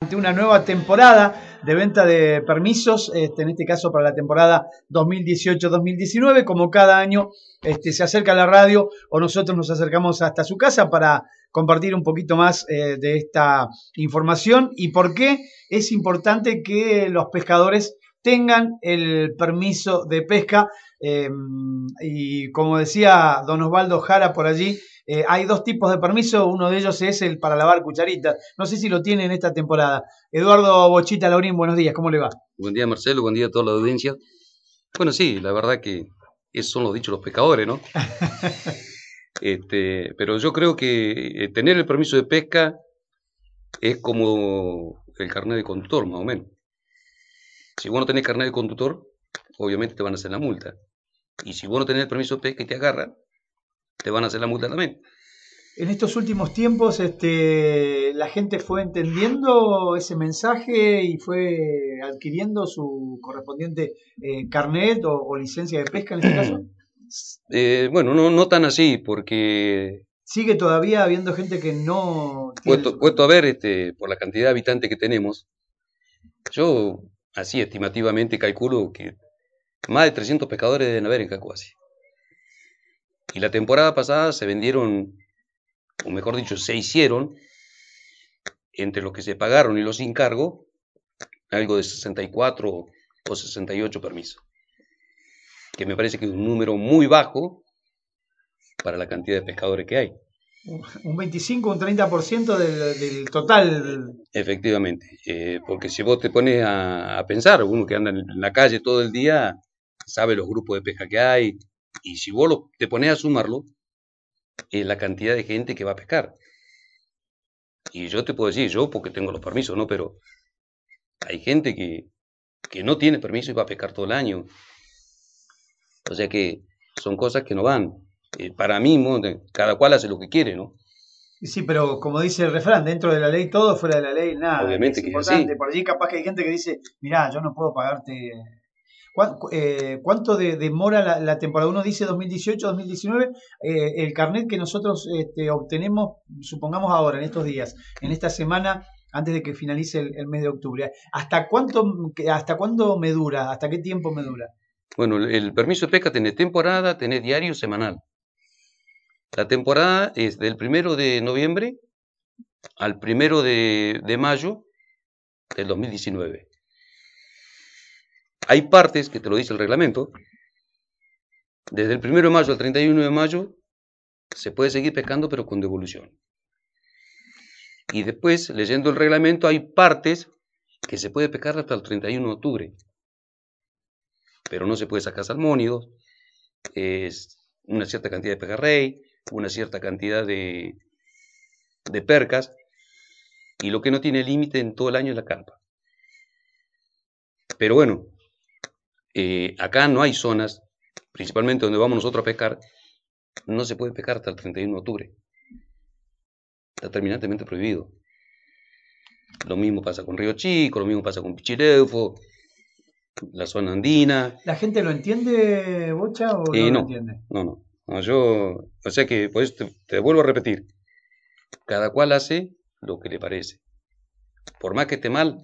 ante una nueva temporada de venta de permisos, en este caso para la temporada 2018-2019, como cada año se acerca a la radio o nosotros nos acercamos hasta su casa para compartir un poquito más de esta información y por qué es importante que los pescadores tengan el permiso de pesca. Y como decía don Osvaldo Jara por allí, hay dos tipos de permiso, uno de ellos es el para lavar cucharitas. No sé si lo tiene en esta temporada. Eduardo Bochita Laurín, buenos días, ¿cómo le va? Buen día, Marcelo, buen día a toda la audiencia. Bueno, sí, la verdad que esos son los dichos de los pescadores, ¿no? Pero yo creo que tener el permiso de pesca es como el carnet de conductor, más o menos. Si vos no tenés carnet de conductor, obviamente te van a hacer la multa. Y si vos no tenés el permiso de pesca y te agarran, te van a hacer la multa también. En estos últimos tiempos, la gente fue entendiendo ese mensaje y fue adquiriendo su correspondiente carnet o licencia de pesca en este caso. Bueno, no tan así, porque Sigue todavía habiendo gente que no tiene su puesto a carnet. ver, por la cantidad de habitantes que tenemos, yo así estimativamente calculo que más de 300 pescadores deben haber en Cacuasi. Y la temporada pasada se vendieron, o mejor dicho, se hicieron, entre los que se pagaron y los sin cargo, algo de 64 o 68 permisos. Que me parece que es un número muy bajo para la cantidad de pescadores que hay. Un 25, un 30% del total. Efectivamente, porque si vos te pones a pensar, uno que anda en la calle todo el día sabe los grupos de pesca que hay, y si vos te pones a sumarlo, es la cantidad de gente que va a pescar. Y yo te puedo decir, yo porque tengo los permisos, ¿no? Pero hay gente que no tiene permiso y va a pescar todo el año. O sea que son cosas que no van. Para mí, cada cual hace lo que quiere, ¿no? Sí, pero como dice el refrán, dentro de la ley todo, fuera de la ley nada. Y es Obviamente que es importante. así. Por allí capaz que hay gente que dice, mirá, yo no puedo pagarte. ¿Cuánto demora la temporada? Uno dice 2018, 2019. El carnet que nosotros obtenemos, supongamos ahora, en estos días, en esta semana, antes de que finalice el mes de octubre. ¿Hasta cuándo me dura? ¿Hasta qué tiempo me dura? Bueno, el permiso de pesca tiene temporada, tiene diario, semanal. La temporada es del 1 de noviembre al 1 de mayo del 2019. Hay partes que te lo dice el reglamento. Desde el 1 de mayo al 31 de mayo se puede seguir pescando, pero con devolución. Y después, leyendo el reglamento, hay partes que se puede pescar hasta el 31 de octubre. Pero no se puede sacar salmónidos, es una cierta cantidad de pejerrey, una cierta cantidad de percas, y lo que no tiene límite en todo el año es la carpa. Pero bueno, acá no hay zonas, principalmente donde vamos nosotros a pescar, no se puede pescar hasta el 31 de octubre. Está terminantemente prohibido. Lo mismo pasa con Río Chico, lo mismo pasa con Pichireuco, la zona andina. ¿La gente lo entiende, Bocha, o no lo No, entiende? no, o sea que, pues te vuelvo a repetir, cada cual hace lo que le parece. Por más que esté mal,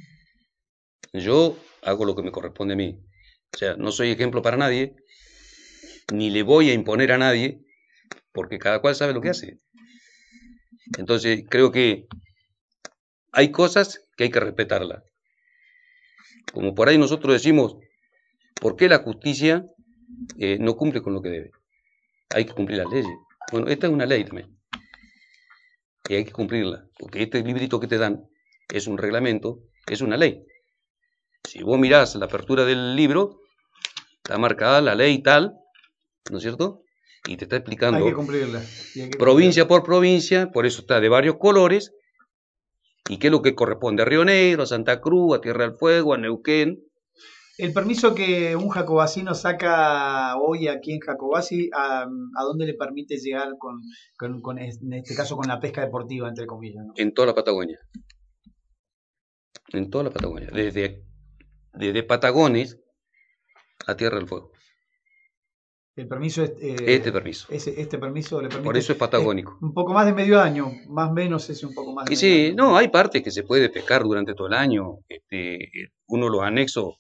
yo hago lo que me corresponde a mí. O sea, no soy ejemplo para nadie, ni le voy a imponer a nadie, porque cada cual sabe lo que hace. Entonces, creo que hay cosas que hay que respetarlas. Como por ahí nosotros decimos, ¿por qué la justicia no cumple con lo que debe? Hay que cumplir las leyes. Bueno, esta es una ley también, y hay que cumplirla, porque este librito que te dan es un reglamento, es una ley. Si vos mirás la apertura del libro, está marcada la ley tal, ¿no es cierto? Y te está Hay que explicando cumplirla. Y hay que cumplirla. provincia por provincia, por eso está de varios colores, y qué es lo que corresponde a Río Negro, a Santa Cruz, a Tierra del Fuego, a Neuquén. El permiso que un jacobacino saca hoy aquí en Jacobasi, ¿a dónde le permite llegar en este caso, con la pesca deportiva, entre comillas, ¿no? En toda la Patagonia, en toda la Patagonia, desde Patagones a Tierra del Fuego. El permiso es, Este permiso. este permiso le Por permite eso es patagónico. un poco más de medio año, más o menos es un poco más de Y medio sí, año. no, hay partes que se puede pescar durante todo el año. Uno de los anexos,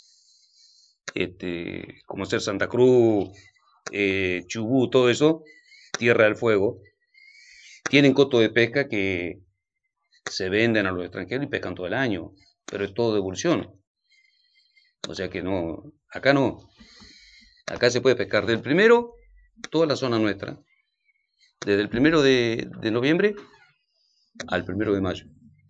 como ser Santa Cruz, Chubut, todo eso, Tierra del Fuego, tienen cotos de pesca que se venden a los extranjeros y pescan todo el año, pero es todo devolución. O sea que no, acá no. Acá se puede pescar del primero, toda la zona nuestra, desde el 1 de noviembre al 1 de mayo.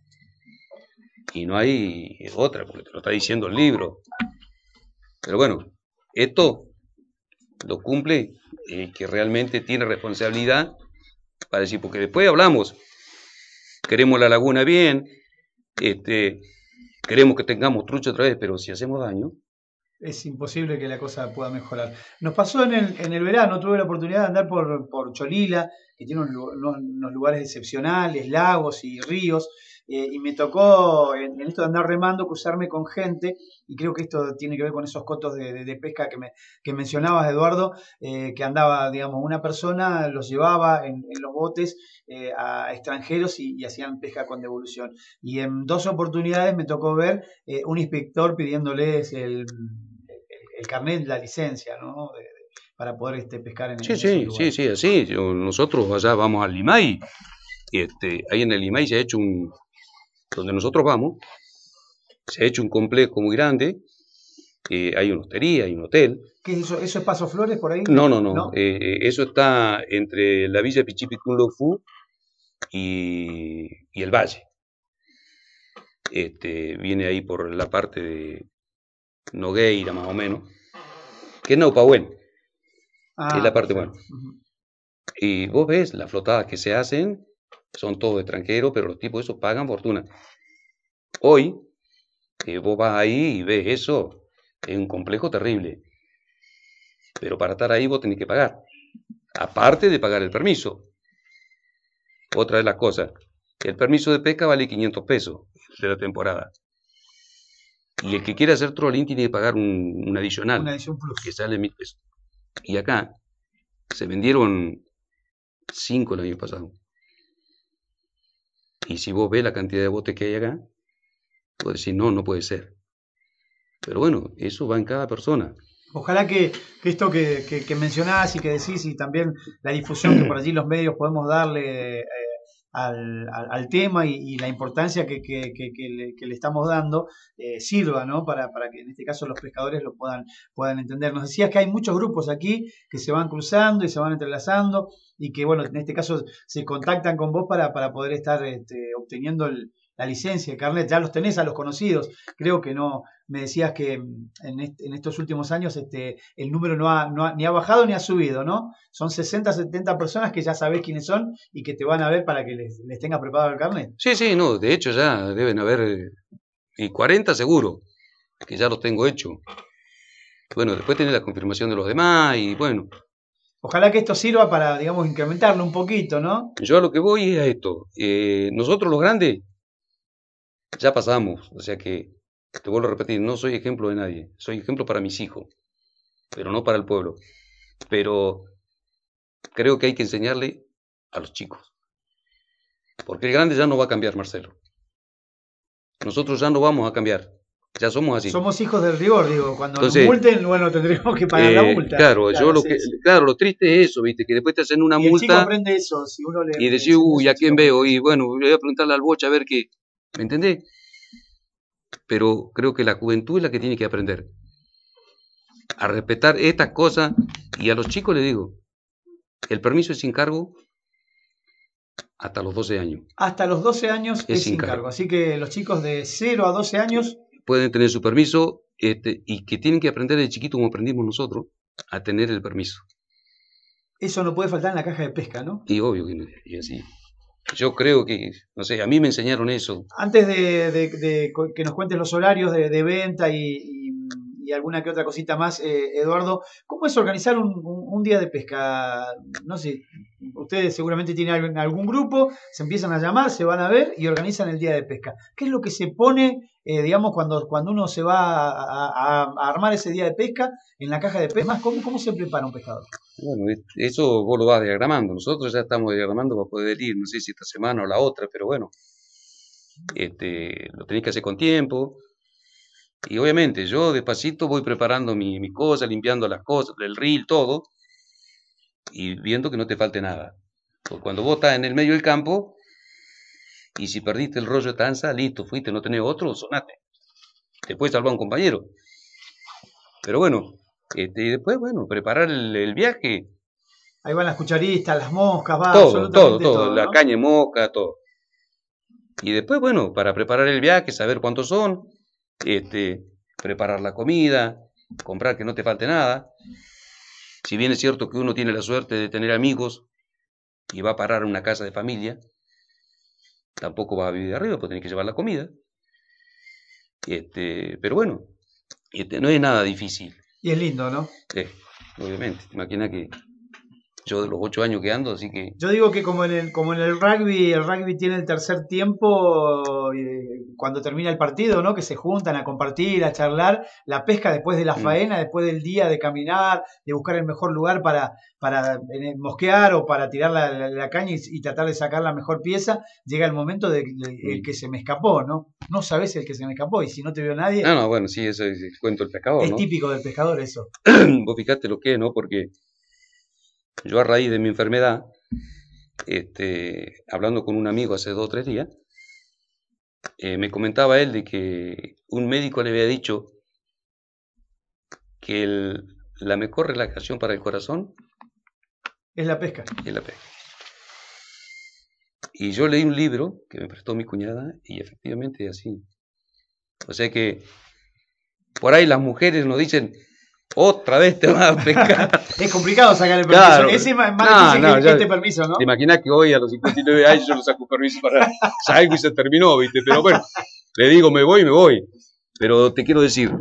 Y no hay otra, porque te lo está diciendo el libro. Pero bueno, esto lo cumple que realmente tiene responsabilidad para decir, porque después hablamos, queremos la laguna bien, queremos que tengamos trucha otra vez, pero si hacemos daño. Es imposible que la cosa pueda mejorar. Nos pasó en el verano, tuve la oportunidad de andar por Cholila, que tiene unos lugares excepcionales, lagos y ríos, y me tocó en esto de andar remando cruzarme con gente, y creo que esto tiene que ver con esos cotos de pesca que mencionabas, Eduardo, que andaba, digamos, una persona los llevaba en los botes a extranjeros y hacían pesca con devolución. Y en dos oportunidades me tocó ver un inspector pidiéndoles el carnet, la licencia, ¿no? Para poder pescar Sí, en esos sí, sí, lugares. sí, así. Nosotros allá vamos al Limay, ahí en el Limay se ha hecho donde nosotros vamos, se ha hecho un complejo muy grande, hay una hostería, hay un hotel. ¿Qué es eso? ¿Eso es Paso Flores por ahí? No, no, no, ¿No? eso está entre la villa Pichipicunlofú y el valle. Viene ahí por la parte de Nogueira, más o menos, que es Naupahuén, es Ah, la parte buena. perfecto. Ujú. Y vos ves las flotadas que se hacen, son todos extranjeros, pero los tipos esos pagan fortuna. Hoy, vos vas ahí y ves eso, es un complejo terrible. Pero para estar ahí vos tenés que pagar. Aparte de pagar el permiso. Otra de las cosas, el permiso de pesca vale 500 pesos de la temporada. Y el que quiere hacer trolling tiene que pagar un Una adicional, edición plus. que sale 1000 pesos. Y acá se vendieron 5 el año pasado. Y si vos ves la cantidad de botes que hay acá, vos decís, no, no puede ser. Pero bueno, eso va en cada persona. Ojalá que esto que mencionás y que decís y también la difusión que por allí los medios podemos darle al tema y la importancia que le estamos dando sirva, ¿no? Para que en este caso los pescadores lo puedan entender. Nos decías que hay muchos grupos aquí que se van cruzando y se van entrelazando y que, bueno, en este caso se contactan con vos para poder estar obteniendo la licencia, el carnet. Ya los tenés a los conocidos. Creo que no. Me decías que en estos últimos años el número ni ha bajado ni ha subido, ¿no? Son 60, 70 personas que ya sabés quiénes son y que te van a ver para que les tenga preparado el carnet. Sí, sí, no, de hecho ya deben haber, y 40 seguro, que ya los tengo hechos. Bueno, después tenés la confirmación de los demás y bueno, Ojalá que esto sirva para, digamos, incrementarlo un poquito, ¿no? yo a lo que voy es a esto. Nosotros los grandes ya pasamos, o sea que, te vuelvo a repetir, no soy ejemplo de nadie, soy ejemplo para mis hijos, pero no para el pueblo. Pero creo que hay que enseñarle a los chicos, porque el grande ya no va a cambiar, Marcelo. Nosotros ya no vamos a cambiar, ya somos así. Somos hijos del rigor, digo. Cuando nos Entonces, multen, bueno, tendremos que pagar la multa. claro, Claro, sí, sí. claro, lo triste es eso, viste, que después te hacen una Y el chico multa aprende eso. Si uno y le decís, enseña uy, eso, ¿a el chico quién veo? aprende Y eso. bueno, le voy a preguntarle al bocha a ver qué, ¿me entendés? Pero creo que la juventud es la que tiene que aprender a respetar estas cosas y a los chicos les digo, el permiso es sin cargo hasta los 12 años, Hasta los 12 años es es sin sin cargo. cargo. Así que los chicos de 0 a 12 años, Pueden tener su permiso y que tienen que aprender de chiquito como aprendimos nosotros a tener el permiso. eso no puede faltar en la caja de pesca, ¿no? Y obvio que y así. Yo creo que, no sé, a mí me enseñaron eso. Antes de que nos cuentes los horarios de venta y alguna que otra cosita más, Eduardo, ¿cómo es organizar un día de pesca? No sé, ustedes seguramente tienen algún grupo, se empiezan a llamar, se van a ver y organizan el día de pesca. ¿Qué es lo que se pone, digamos, cuando uno se va a armar ese día de pesca en la caja de pesca? ¿Cómo se prepara un pescador? Bueno, eso vos lo vas diagramando. Nosotros ya estamos diagramando para poder ir, no sé si esta semana o la otra, pero bueno, lo tenés que hacer con tiempo. Y obviamente yo despacito voy preparando mi cosa, limpiando las cosas, el reel, todo, y viendo que no te falte nada. Porque cuando vos estás en el medio del campo, y si perdiste el rollo de tanza, listo, fuiste, no tenés otro, sonate. Te puede salvar un compañero. Pero bueno, y después, bueno, preparar el viaje. Ahí van las cucharistas, las moscas, va Todo, absolutamente todo, todo, la ¿no? caña de mosca, todo. Y después, bueno, para preparar el viaje, saber cuántos son, preparar la comida, comprar que no te falte nada. Si bien es cierto que uno tiene la suerte de tener amigos y va a parar a una casa de familia, tampoco va a vivir de arriba, pues tenés que llevar la comida. Pero bueno, no es nada difícil. Y es lindo, ¿no? Obviamente, te imaginas que yo de los 8 años que ando, así que... Yo digo que como en el rugby tiene el tercer tiempo, cuando termina el partido, ¿no? Que se juntan a compartir, a charlar, la pesca después de la faena, después del día de caminar, de buscar el mejor lugar para mosquear o para tirar la caña y tratar de sacar la mejor pieza, llega el momento de el que se me escapó, ¿no? No sabes el que se me escapó y si no te vio nadie, No, bueno, sí, eso es el cuento del pescador, es ¿no? típico del pescador eso. Vos fijate lo que es, ¿no? Porque yo a raíz de mi enfermedad, hablando con un amigo hace 2 o 3 días, me comentaba él de que un médico le había dicho que la mejor relajación para el corazón Es la pesca. es la pesca. Y yo leí un libro que me prestó mi cuñada y efectivamente es así. O sea que por ahí las mujeres nos dicen, otra vez te vas a pescar. Es complicado sacar el permiso. Claro, Ese es más difícil que este permiso, ¿no? Te imaginas que hoy a los 59 años yo no saco permiso para salgo y se terminó, ¿viste? Pero bueno, le digo, me voy. Pero te quiero decir,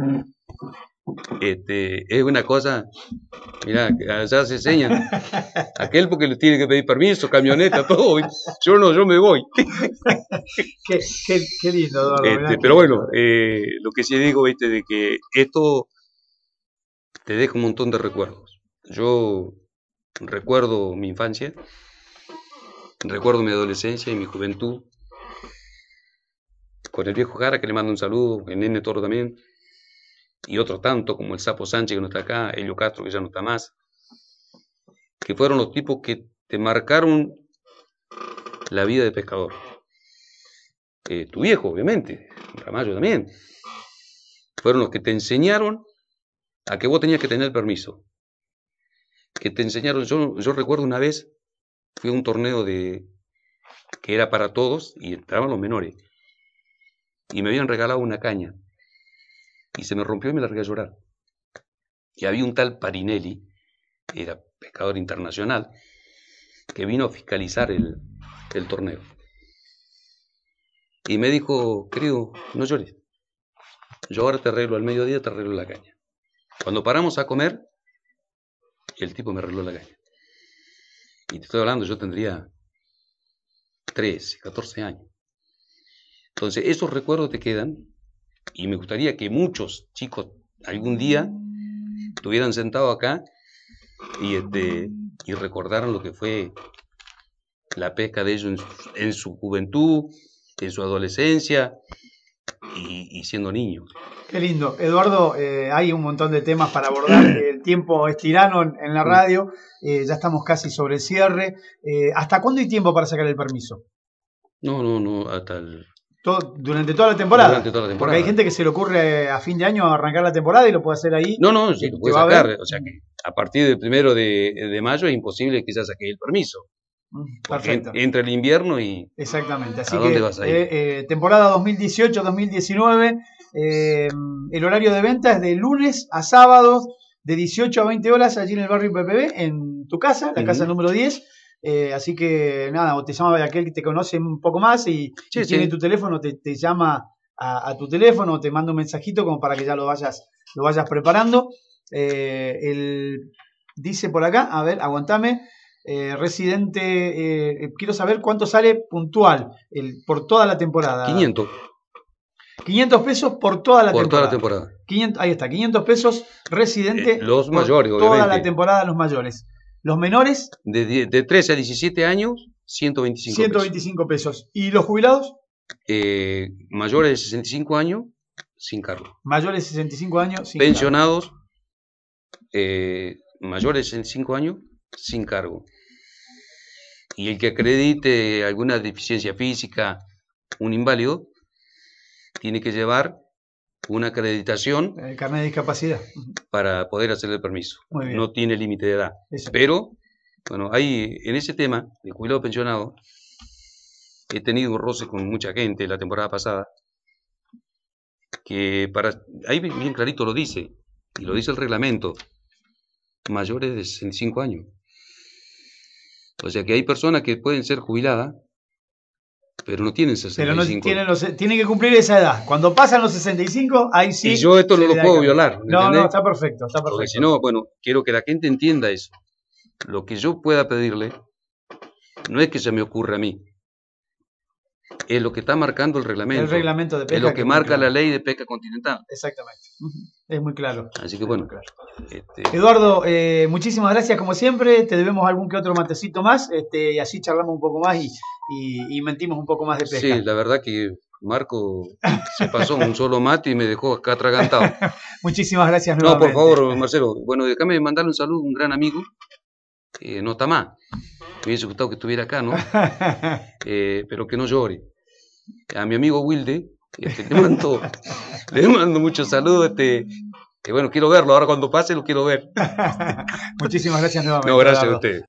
es una cosa, mirá, allá se enseña. Aquel porque le tiene que pedir permiso, camioneta, todo. ¿viste? Yo no, yo me voy. Qué lindo, Eduardo. Pero bueno, lo que sí digo, ¿viste? De que esto te deja un montón de recuerdos. Yo recuerdo mi infancia, recuerdo mi adolescencia y mi juventud, con el viejo Jara, que le mando un saludo, el Nene Toro también, y otros tantos como el Sapo Sánchez, que no está acá, Helio Castro, que ya no está más, que fueron los tipos que te marcaron la vida de pescador. Tu viejo, obviamente, Ramallo también, fueron los que te enseñaron a que vos tenías que tener permiso. Que te enseñaron, yo recuerdo una vez, fui a un torneo que era para todos y entraban los menores. Y me habían regalado una caña. Y se me rompió y me largué a llorar. Y había un tal Parinelli, era pescador internacional, que vino a fiscalizar el torneo. Y me dijo, querido, no llores. Yo ahora te arreglo al mediodía, te arreglo la caña. Cuando paramos a comer, el tipo me arregló la caña. Y te estoy hablando, yo tendría 13, 14 años. Entonces, esos recuerdos te quedan y me gustaría que muchos chicos algún día estuvieran sentados acá y recordaran lo que fue la pesca de ellos en su juventud, en su adolescencia y siendo niños. Qué lindo. Eduardo, hay un montón de temas para abordar. El tiempo es tirano en la radio. Ya estamos casi sobre el cierre. ¿Hasta cuándo hay tiempo para sacar el permiso? No, hasta el... Durante toda la temporada. Durante toda la temporada. Porque hay gente que se le ocurre a fin de año arrancar la temporada y lo puede hacer ahí. No, sí, lo puede sacar. O sea que a partir del 1 de mayo es imposible que ya saque el permiso. Perfecto. Entre el invierno y... Exactamente. Así ¿a dónde vas a ir? Temporada 2018-2019. El horario de venta es de lunes a sábados de 18 a 20 horas allí en el barrio PPB, en tu casa, la casa número 10. Así que nada, o te llama aquel que te conoce un poco más y tiene tu teléfono, te llama a tu teléfono o te manda un mensajito como para que ya lo vayas preparando. Dice por acá, a ver, aguantame. residente, quiero saber cuánto sale puntual por toda la temporada. 500. 500 pesos por toda la por temporada. toda la temporada. 500, ahí está, 500 pesos residente los por mayores, toda obviamente. la temporada, los mayores. Los menores, De 13 a 17 años, 125 125 pesos. ¿Y los jubilados? Mayores de 65 años, sin cargo. Mayores de 65 años, sin Pensionados, mayores de 65 años, sin cargo. Y el que acredite alguna deficiencia física, un inválido, tiene que llevar una acreditación. El carnet de discapacidad. Para poder hacer el permiso. Muy bien. No tiene límite de edad. Eso. Pero, bueno, ahí en ese tema de jubilado pensionado, he tenido un roce con mucha gente la temporada pasada, que ahí bien clarito lo dice, y lo dice el reglamento, mayores de 65 años. O sea que hay personas que pueden ser jubiladas, pero no tienen 65. Pero no tienen que cumplir esa edad. Cuando pasan los 65, ahí sí. Y yo esto no lo puedo violar. No, está perfecto, está perfecto. Porque si no, bueno, quiero que la gente entienda eso. Lo que yo pueda pedirle no es que se me ocurra a mí. Es lo que está marcando el reglamento. El reglamento de pesca. Es lo que marca la ley de pesca continental. Exactamente. Es muy claro. Así que bueno. Claro. Eduardo, muchísimas gracias como siempre. Te debemos algún que otro matecito más. Y así charlamos un poco más y mentimos un poco más de pesca. Sí, la verdad que Marco se pasó un solo mate y me dejó acá atragantado. Muchísimas gracias nuevamente. No, por favor, Marcelo. Bueno, déjame mandarle un saludo a un gran amigo. No está más. Me hubiese gustado que estuviera acá, ¿no? Pero que no llore. A mi amigo Wilde, le mando muchos saludos. Bueno, quiero verlo. Ahora cuando pase lo quiero ver. Muchísimas gracias nuevamente. No, gracias a usted.